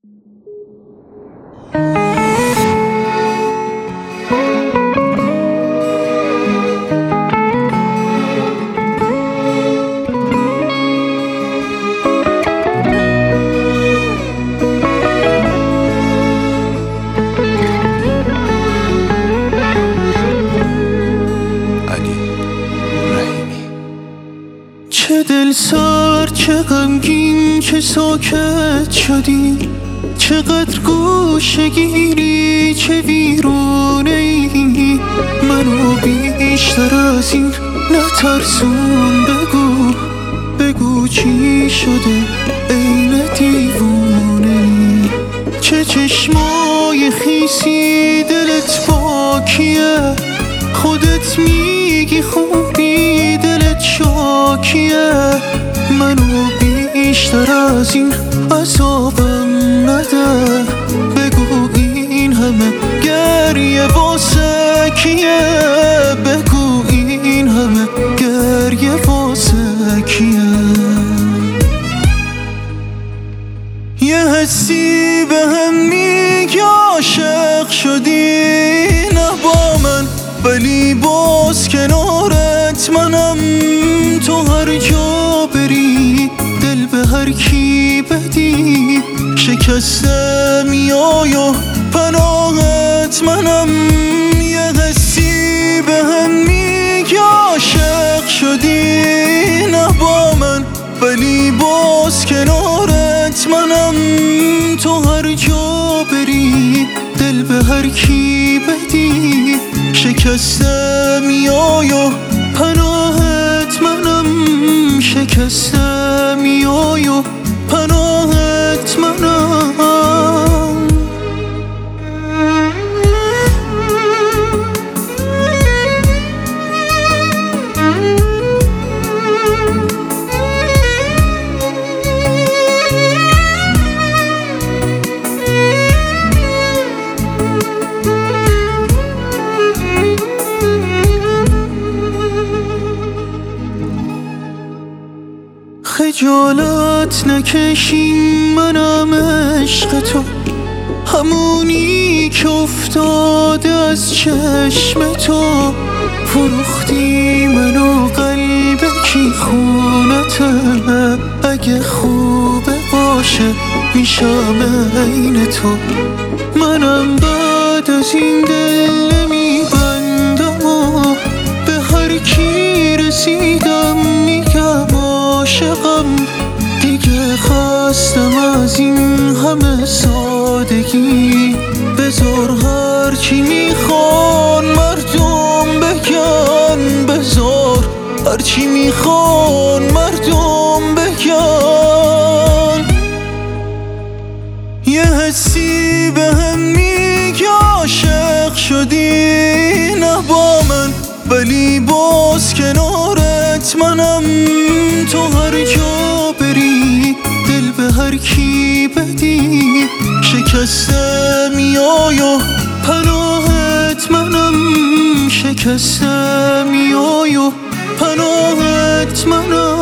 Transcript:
چه دل سر، چه غمگین که ساکت شدی، چقدر گوشه گیری، چه ویرونه ای. منو بیشتر از این نترسون، بگو چی شده عین دیوونه ای. چه چشمای خیسی، دلت پاکیه، خودت میگی خوبی، دلت شاکیه. منو بیشتر از این عذابم نده، بگو این همه گریه واسه کیه، بگو این همه گریه واسه کیه. یه حسی به هم میگه عاشق شدی، نه با من ولی باز کنارت منم. تو هر جا بری، دل به هر کی بدی، شکسته میای و پناهت منم. یه حسی به هم میگه عاشق شدی، نه با من ولی باز کنارت منم. تو هر جا بری، دل به هر کی بدی، شکسته میای و پناهت منم. شکسته میای و پناهت منم. خجالت نکشیم، منم عشق تو، همونی که افتاده از چشم تو. فروختی منو قلب کی خونته، اگه خوبه باشه میشم عین تو. منم بعد از این دل نمیبندم و به هر کی رسیدم میگم عاشقم. دیگه خستم از این همه سادگی، بذار هرچی میخوان مردم بگن، بذار هرچی میخوان مردم بگن. یه حسی به هم میگه عاشق شدی، نه با من ولی باز کنارت منم. تو هر جا بری، دل به هر کی بدی، شکسته میای و پناهت منم. شکسته میای و پناهت منم.